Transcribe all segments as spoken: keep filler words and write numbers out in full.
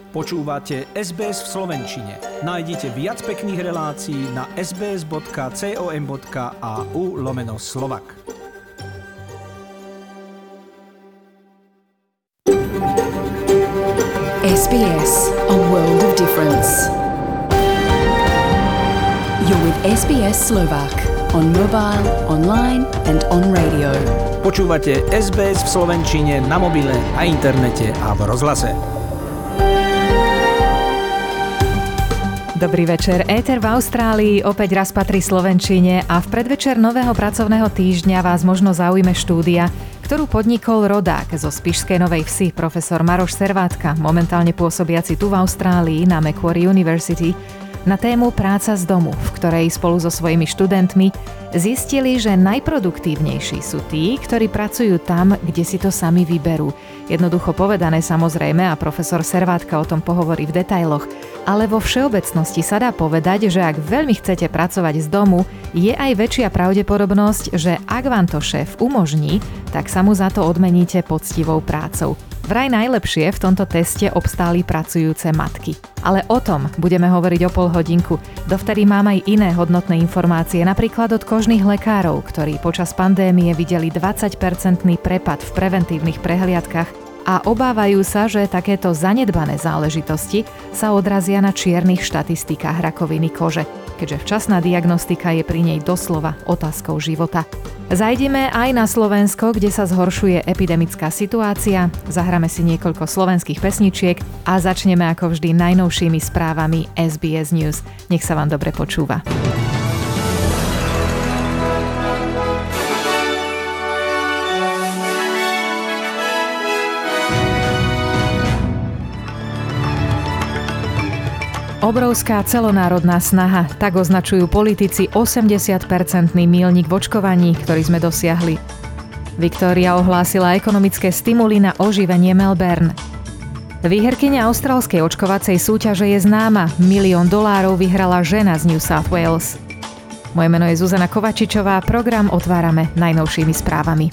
Počúvate es bé es v slovenčine. Nájdite viac pekných relácií na sbs.com.au lomeno Slovak. es bé es, a world of difference. You're with es bé es Slovak on mobile, online and on radio. Počúvate es bé es v slovenčine na mobile, na internete a v rozhlase. Dobrý večer, éter v Austrálii opäť raz patrí slovenčine a v predvečer nového pracovného týždňa vás možno zaujme štúdia, ktorú podnikol rodák zo Spišskej Novej Vsi, profesor Maroš Servátka, momentálne pôsobiaci tu v Austrálii na Macquarie University, na tému práca z domu, v ktorej spolu so svojimi študentmi zistili, že najproduktívnejší sú tí, ktorí pracujú tam, kde si to sami vyberú. Jednoducho povedané samozrejme, a profesor Servátka o tom pohovorí v detailoch, ale vo všeobecnosti sa dá povedať, že ak veľmi chcete pracovať z domu, je aj väčšia pravdepodobnosť, že ak vám to šéf umožní, tak sa mu za to odmeníte poctivou prácou. Vraj najlepšie v tomto teste obstáli pracujúce matky. Ale o tom budeme hovoriť o pol hodinku. Dovtedy mám aj iné hodnotné informácie, napríklad od kožných lekárov, ktorí počas pandémie videli dvadsaťpercentný prepad v preventívnych prehliadkach a obávajú sa, že takéto zanedbané záležitosti sa odrazia na čiernych štatistikách rakoviny kože, keďže včasná diagnostika je pri nej doslova otázkou života. Zajdeme aj na Slovensko, kde sa zhoršuje epidemická situácia, zahráme si niekoľko slovenských pesničiek a začneme ako vždy najnovšími správami es bé es News. Nech sa vám dobre počúva. Obrovská celonárodná snaha, tak označujú politici osemdesiatpercentný míľnik v očkovaní, ktorý sme dosiahli. Viktória ohlásila ekonomické stimuly na oživenie Melbourne. Výherkyňa austrálskej očkovacej súťaže je známa. Milión dolárov vyhrala žena z New South Wales. Moje meno je Zuzana Kovačičová, program otvárame najnovšími správami.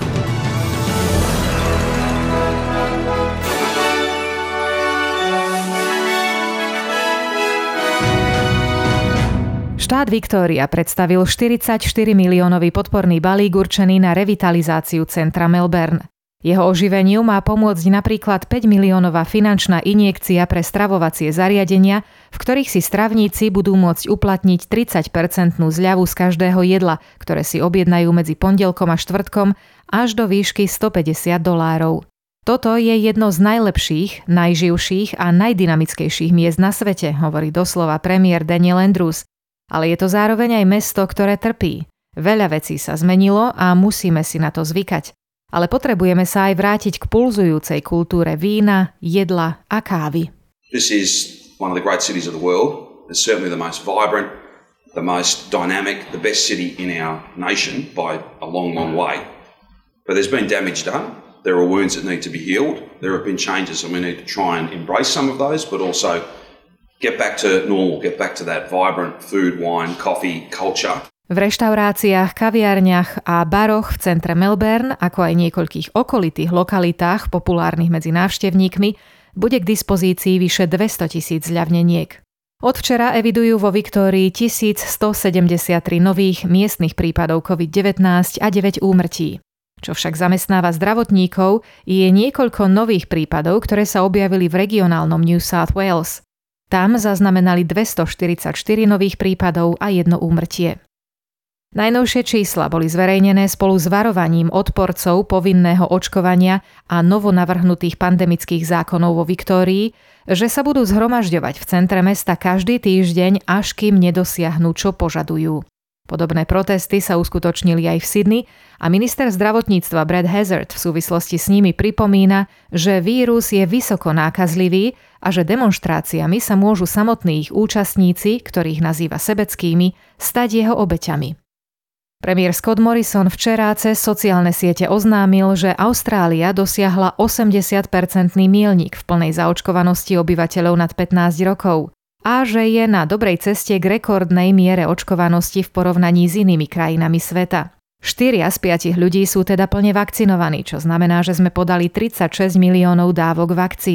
Štát Viktória predstavil štyridsaťštyri miliónový podporný balík určený na revitalizáciu centra Melbourne. Jeho oživeniu má pomôcť napríklad päť miliónová finančná injekcia pre stravovacie zariadenia, v ktorých si stravníci budú môcť uplatniť tridsaťpercentnú zľavu z každého jedla, ktoré si objednajú medzi pondelkom a štvrtkom až do výšky stopäťdesiat dolárov. Toto je jedno z najlepších, najživších a najdynamickejších miest na svete, hovorí doslova premiér Daniel Andrews. Ale je to zároveň aj mesto, ktoré trpí. Veľa vecí sa zmenilo a musíme si na to zvykať. Ale potrebujeme sa aj vrátiť k pulzujúcej kultúre vína, jedla a kávy. This is one of the great cities of the world. It's certainly the most vibrant, the most dynamic, the best city in our nation by a long, long way. But there's been damage done. There are wounds that need to be healed. There have been changes and we need to try and embrace some of those, but also get back to normal, get back to that vibrant food, wine, coffee culture. V reštauráciách, kaviarniach a baroch v centre Melbourne, ako aj niekoľkých okolitých lokalitách populárnych medzi návštevníkmi, bude k dispozícii vyše dvestotisíc zľavneniek. Od včera evidujú vo Viktórii tisícstosedemdesiattri nových miestnych prípadov covid devätnásť a deväť úmrtí. Čo však zamestnáva zdravotníkov, je niekoľko nových prípadov, ktoré sa objavili v regionálnom New South Wales. Tam zaznamenali dvestoštyridsaťštyri nových prípadov a jedno úmrtie. Najnovšie čísla boli zverejnené spolu s varovaním odporcov povinného očkovania a novonavrhnutých pandemických zákonov vo Viktórii, že sa budú zhromažďovať v centre mesta každý týždeň, až kým nedosiahnu, čo požadujú. Podobné protesty sa uskutočnili aj v Sydney a minister zdravotníctva Brad Hazzard v súvislosti s nimi pripomína, že vírus je vysoko nákazlivý a že demonštráciami sa môžu samotní ich účastníci, ktorých nazýva sebeckými, stať jeho obeťami. Premiér Scott Morrison včera cez sociálne siete oznámil, že Austrália dosiahla osemdesiatpercentný míľnik v plnej zaočkovanosti obyvateľov nad pätnásť rokov a že je na dobrej ceste k rekordnej miere očkovanosti v porovnaní s inými krajinami sveta. Štyria z piatich ľudí sú teda plne vakcinovaní, čo znamená, že sme podali tridsaťšesť miliónov dávok vakcíny.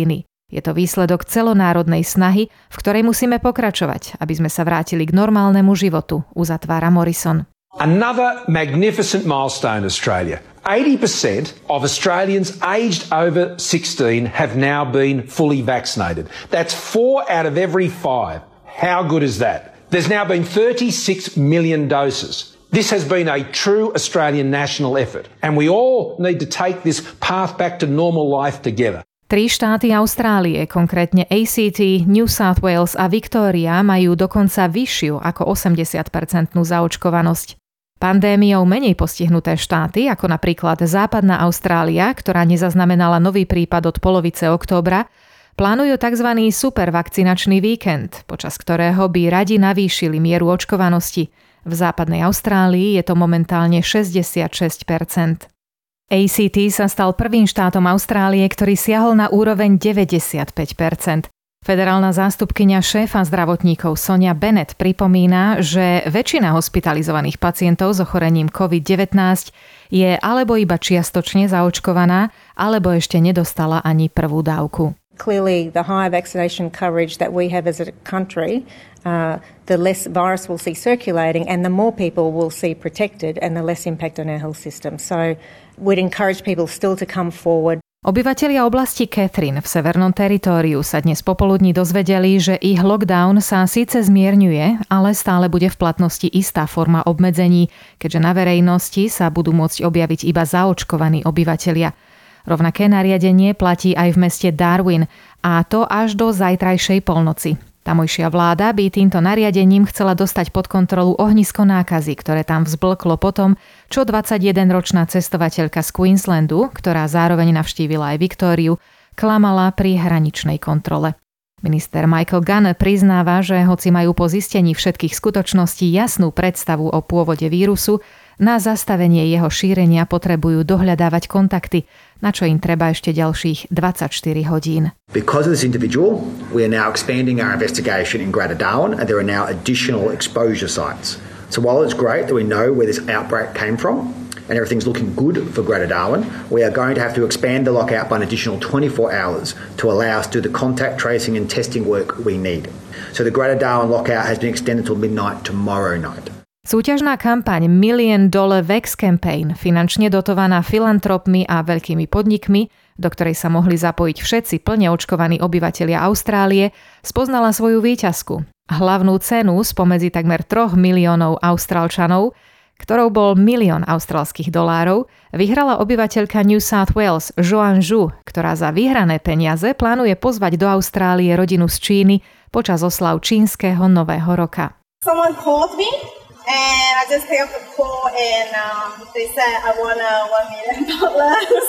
Je to výsledok celonárodnej snahy, v ktorej musíme pokračovať, aby sme sa vrátili k normálnemu životu, uzatvára Morrison. Another magnificent milestone, Australia. eighty percent of Australians aged over sixteen have now been fully vaccinated. That's four out of every five. How good is that? There's now been thirty-six million doses. This has been a true Australian national effort, and we all need to take this path back to normal life together. Tri štáty Austrálie, konkrétne á cé té, New South Wales a Victoria, majú dokonca vyššiu ako osemdesiat percent zaočkovanosť. Pandémiou menej postihnuté štáty, ako napríklad Západná Austrália, ktorá nezaznamenala nový prípad od polovice októbra, plánujú tzv. Supervakcinačný víkend, počas ktorého by radi navýšili mieru očkovanosti. V Západnej Austrálii je to momentálne šesťdesiatšesť percent. á cé té sa stal prvým štátom Austrálie, ktorý siahol na úroveň deväťdesiatpäť percent. Federálna zástupkyňa šéfa zdravotníkov Sonia Bennett pripomína, že väčšina hospitalizovaných pacientov s ochorením covid devätnásť je alebo iba čiastočne zaočkovaná, alebo ešte nedostala ani prvú dávku. Clearly, the higher vaccination coverage that we have as a country, uh, the less virus we'll see circulating and the more people we'll see protected and the less impact on our health system. So we'd encourage people still to come forward. Obyvatelia oblasti Catherine v Severnom teritóriu sa dnes popoludní dozvedeli, že ich lockdown sa síce zmierňuje, ale stále bude v platnosti istá forma obmedzení, keďže na verejnosti sa budú môcť objaviť iba zaočkovaní obyvatelia. Rovnaké nariadenie platí aj v meste Darwin, a to až do zajtrajšej polnoci. Tamojšia vláda by týmto nariadením chcela dostať pod kontrolu ohnisko nákazy, ktoré tam vzblklo potom, čo dvadsaťjedenročná cestovateľka z Queenslandu, ktorá zároveň navštívila aj Viktóriu, klamala pri hraničnej kontrole. Minister Michael Gunn priznáva, že hoci majú po zistení všetkých skutočností jasnú predstavu o pôvode vírusu, na zastavenie jeho šírenia potrebujú dohľadávať kontakty, na čo im treba ešte ďalších dvadsaťštyri hodín. Because of this individual, we are now expanding our investigation in Greater Darwin and there are now additional exposure sites. So while it's great that we know where this outbreak came from and everything's looking good for Greater Darwin, we are going to have to expand the lockout by an additional twenty-four hours to allow us to do the contact tracing and testing work we need. So the Greater Darwin lockout has been extended till midnight tomorrow night. Súťažná kampaň Million Dollar Vax Campaign, finančne dotovaná filantropmi a veľkými podnikmi, do ktorej sa mohli zapojiť všetci plne očkovaní obyvatelia Austrálie, spoznala svoju víťazku. Hlavnú cenu spomedzi takmer troch miliónov Austrálčanov, ktorou bol milión austrálskych dolárov, vyhrala obyvateľka New South Wales Joan Zhu, ktorá za vyhrané peniaze plánuje pozvať do Austrálie rodinu z Číny počas oslav čínskeho nového roka. Someone called me. And I just picked up the call and um, they said, I want a one million dollars.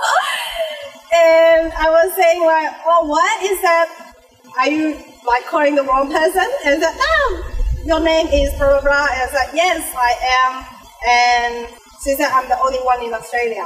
And I was saying like, oh, what is that? Are you like calling the wrong person? And I said, no, your name is blah, blah, blah. And I said, yes, I am. And she said, I'm the only one in Australia.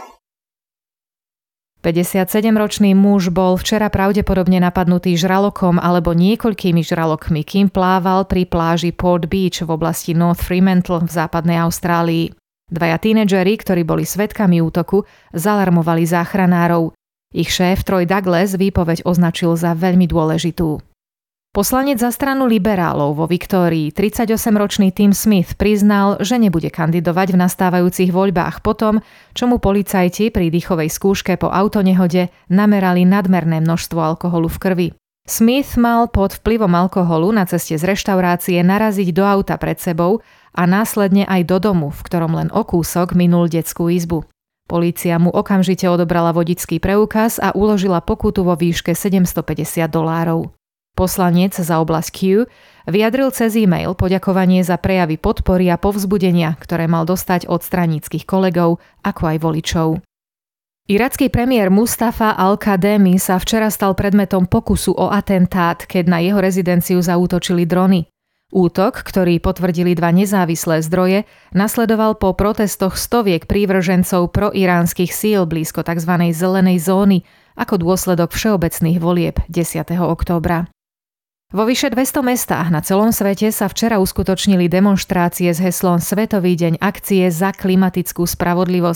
päťdesiatsedemročný muž bol včera pravdepodobne napadnutý žralokom alebo niekoľkými žralokmi, kým plával pri pláži Port Beach v oblasti North Fremantle v západnej Austrálii. Dvaja tínedžeri, ktorí boli svedkami útoku, zalarmovali záchranárov. Ich šéf Troy Douglas výpoveď označil za veľmi dôležitú. Poslanec za stranu liberálov vo Viktórii, tridsaťosemročný Tim Smith, priznal, že nebude kandidovať v nastávajúcich voľbách potom, čo mu policajti pri dýchovej skúške po autonehode namerali nadmerné množstvo alkoholu v krvi. Smith mal pod vplyvom alkoholu na ceste z reštaurácie naraziť do auta pred sebou a následne aj do domu, v ktorom len o kúsok minul detskú izbu. Polícia mu okamžite odobrala vodičský preukaz a uložila pokutu vo výške sedemstopäťdesiat dolárov. Poslanec za oblasť Q vyjadril cez e-mail poďakovanie za prejavy podpory a povzbudenia, ktoré mal dostať od straníckych kolegov, ako aj voličov. Iracký premiér Mustafa al-Kademi sa včera stal predmetom pokusu o atentát, keď na jeho rezidenciu zaútočili drony. Útok, ktorý potvrdili dva nezávislé zdroje, nasledoval po protestoch stoviek prívržencov proiránskych síl blízko tzv. Zelenej zóny ako dôsledok všeobecných volieb desiateho októbra. Vo vyše dvesto mestách na celom svete sa včera uskutočnili demonštrácie s heslom Svetový deň akcie za klimatickú spravodlivosť.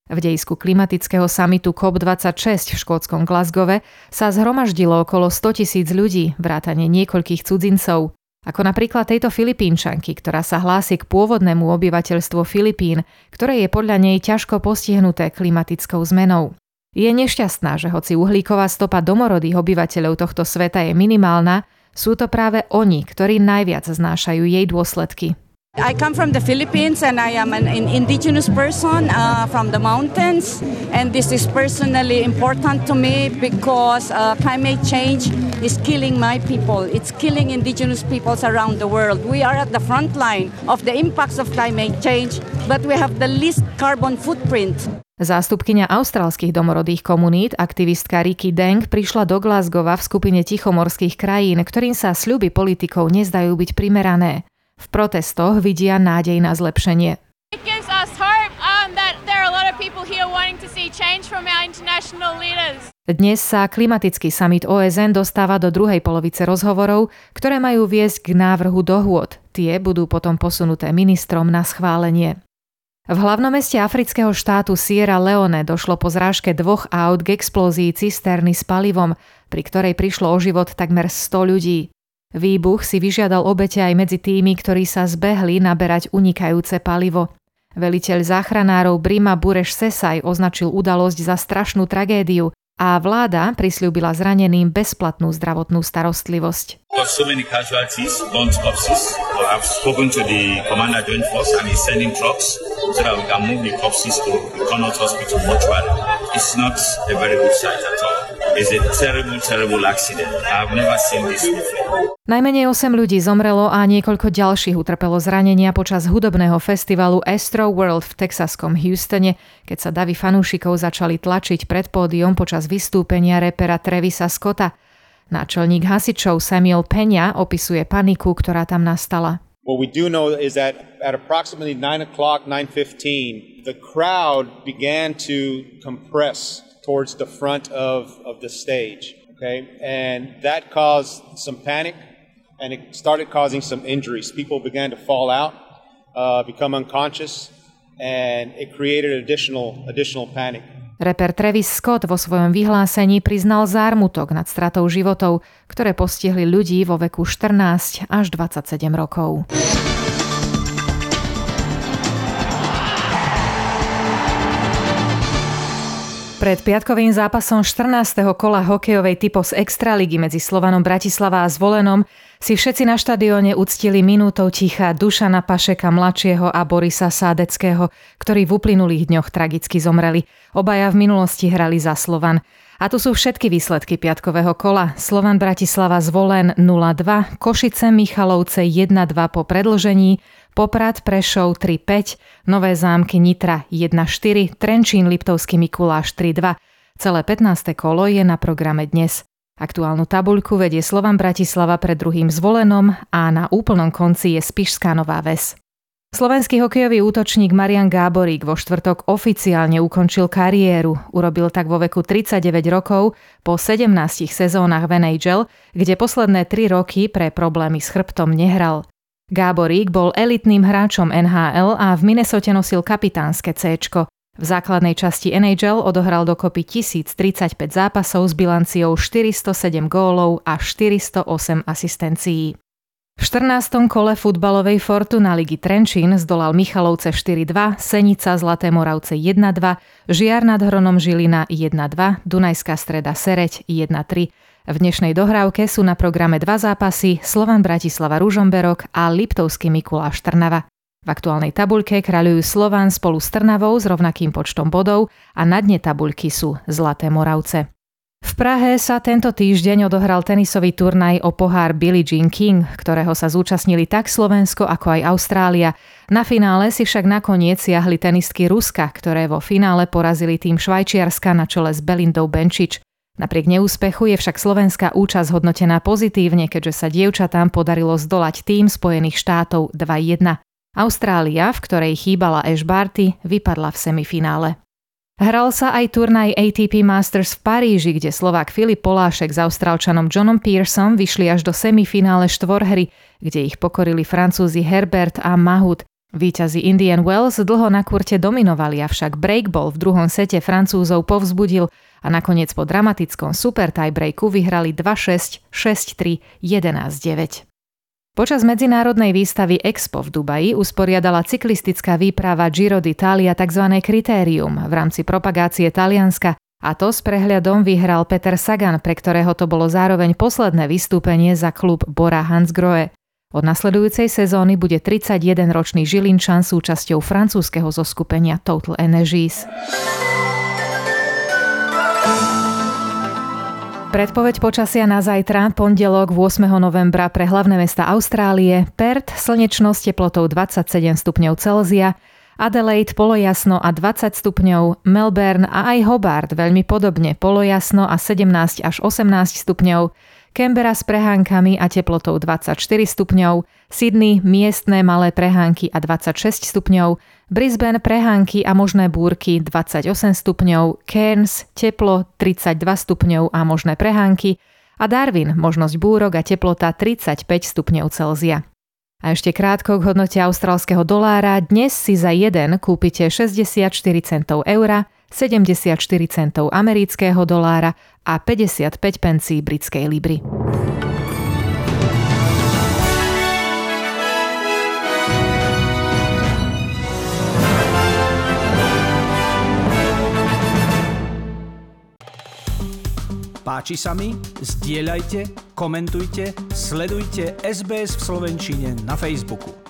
V dejisku klimatického samitu cé ó pé dvadsaťšesť v škótskom Glasgowe sa zhromaždilo okolo stotisíc ľudí, vrátane niekoľkých cudzincov. Ako napríklad tejto Filipínčanky, ktorá sa hlási k pôvodnému obyvateľstvu Filipín, ktoré je podľa nej ťažko postihnuté klimatickou zmenou. Je nešťastná, že hoci uhlíková stopa domorodých obyvateľov tohto sveta je minimálna, sú to práve oni, ktorí najviac znášajú jej dôsledky. I come from the Philippines and I am an indigenous person uh, from the mountains, and this is personally important to me because uh, climate change is killing my people. It's killing indigenous peoples around the world. We are at the front line of the impacts of climate change, but we have the least carbon footprint. Zástupkyňa austrálskych domorodých komunít, aktivistka Riki Deng, prišla do Glasgowa v skupine tichomorských krajín, ktorým sa sľuby politikov nezdajú byť primerané. V protestoch vidia nádej na zlepšenie. Dnes sa klimatický summit ó es en dostáva do druhej polovice rozhovorov, ktoré majú viesť k návrhu dohôd. Tie budú potom posunuté ministrom na schválenie. V hlavnom meste afrického štátu Sierra Leone došlo po zrážke dvoch aut k explózii cisterny s palivom, pri ktorej prišlo o život takmer sto ľudí. Výbuch si vyžiadal obete aj medzi tými, ktorí sa zbehli naberať unikajúce palivo. Veliteľ záchranárov Brima Bureš Sesaj označil udalosť za strašnú tragédiu a vláda prisľúbila zraneným bezplatnú zdravotnú starostlivosť. So many casualties, burnt corpses. I've spoken to the Commander Joint Force and he's sending trucks so that we can move the corpses to Connaught Hospital mortuary. It's not a very good sight at all. It's a terrible, terrible accident. I've never seen this before. Najmenej osem ľudí zomrelo a niekoľko ďalších utrpelo zranenia počas hudobného festivalu Astro World v texaskom Houstone, keď sa davy fanúšikov začali tlačiť pred pódium počas vystúpenia rapera Travisa Scotta. Náčelník hasičov Samuel Peňa opisuje paniku, ktorá tam nastala. What we do know is that at approximately nine o'clock, nine fifteen, the crowd began to compress towards the front of, of the stage, okay? And that caused some panic, and it started causing some injuries. People began to fall out, uh, become unconscious, and it created additional, additional panic. Rapper Travis Scott vo svojom vyhlásení priznal zármutok nad stratou životov, ktoré postihli ľudí vo veku štrnásť až dvadsaťsedem rokov. Pred piatkovým zápasom štrnásteho kola hokejovej Typos Extraligy medzi Slovanom Bratislava a Zvolenom si všetci na štadióne uctili minútou ticha Dušana Pašeka mladšieho a Borisa Sádeckého, ktorí v uplynulých dňoch tragicky zomreli. Obaja v minulosti hrali za Slovan. A tu sú všetky výsledky piatkového kola. Slovan Bratislava Zvolen nula dva, Košice Michalovce jedna dva po predĺžení, Poprad Prešov tri päť, Nové Zámky Nitra jedna štyri, Trenčín Liptovský Mikuláš tri dva. Celé pätnáste kolo je na programe dnes. Aktuálnu tabuľku vedie Slovan Bratislava pred druhým Zvolenom a na úplnom konci je Spišská Nová Ves. Slovenský hokejový útočník Marian Gáborík vo štvrtok oficiálne ukončil kariéru. Urobil tak vo veku tridsaťdeväť rokov po sedemnástich sezónach v en há el, kde posledné tri roky pre problémy s chrbtom nehral. Gáborík bol elitným hráčom en há el a v Minnesote nosil kapitánske céčko. V základnej časti en há el odohral dokopy tisíctridsaťpäť zápasov s bilanciou štyristosedem gólov a štyristoosem asistencií. V štrnástom kole futbalovej Fortuna ligy Trenčín zdolal Michalovce štyri dva, Senica Zlaté Moravce jedna dva, Žiar nad Hronom Žilina jedna dva, Dunajská Streda Sereď jedna tri. V dnešnej dohrávke sú na programe dva zápasy, Slovan Bratislava Ružomberok a Liptovský Mikuláš Trnava. V aktuálnej tabuľke kráľujú Slovan spolu s Trnavou s rovnakým počtom bodov a na dne tabuľky sú Zlaté Moravce. V Prahe sa tento týždeň odohral tenisový turnaj o pohár Billie Jean King, ktorého sa zúčastnili tak Slovensko ako aj Austrália. Na finále si však nakoniec siahli tenistky Ruska, ktoré vo finále porazili tým Švajčiarska na čele s Belindou Benčič. Napriek neúspechu je však slovenská účasť hodnotená pozitívne, keďže sa dievčatám podarilo zdolať tým Spojených štátov dva jedna. Austrália, v ktorej chýbala Ash Barty, vypadla v semifinále. Hral sa aj turnaj á té pé Masters v Paríži, kde Slovák Filip Polášek s Austrálčanom Johnom Pearsom vyšli až do semifinále štvorhry, kde ich pokorili Francúzi Herbert a Mahut. Víťazi Indian Wells dlho na kurte dominovali, avšak breakball v druhom sete Francúzov povzbudil a nakoniec po dramatickom super tiebreaku vyhrali dva šesť, šesť tri, jedenásť deväť. Počas medzinárodnej výstavy Expo v Dubaji usporiadala cyklistická výprava Giro d'Italia tzv. Kritérium v rámci propagácie Talianska, a to s prehľadom vyhral Peter Sagan, pre ktorého to bolo zároveň posledné vystúpenie za klub Bora Hansgrohe. Od nasledujúcej sezóny bude tridsaťjedenročný Žilinčan súčasťou francúzskeho zoskupenia Total Energies. Predpoveď počasia na zajtra, pondelok ôsmeho novembra pre hlavné mesta Austrálie: Perth slnečno s teplotou dvadsaťsedem stupňov Celzia, Adelaide polojasno a dvadsať stupňov, Melbourne a aj Hobart veľmi podobne polojasno a sedemnásť až osemnásť stupňov, Canberra s prehánkami a teplotou dvadsaťštyri stupňov, Sydney miestne malé prehánky a dvadsaťšesť stupňov, Brisbane prehánky a možné búrky dvadsaťosem stupňov, Cairns teplo tridsaťdva stupňov a možné prehánky a Darwin možnosť búrok a teplota tridsaťpäť stupňov Celzia. A ešte krátko k hodnote austrálskeho dolára. Dnes si za jeden kúpite šesťdesiatštyri centov eura, sedemdesiatštyri centov amerického dolára a päťdesiatpäť pencí britskej libry. Páči sa mi? Zdieľajte, komentujte, sledujte es bé es v slovenčine na Facebooku.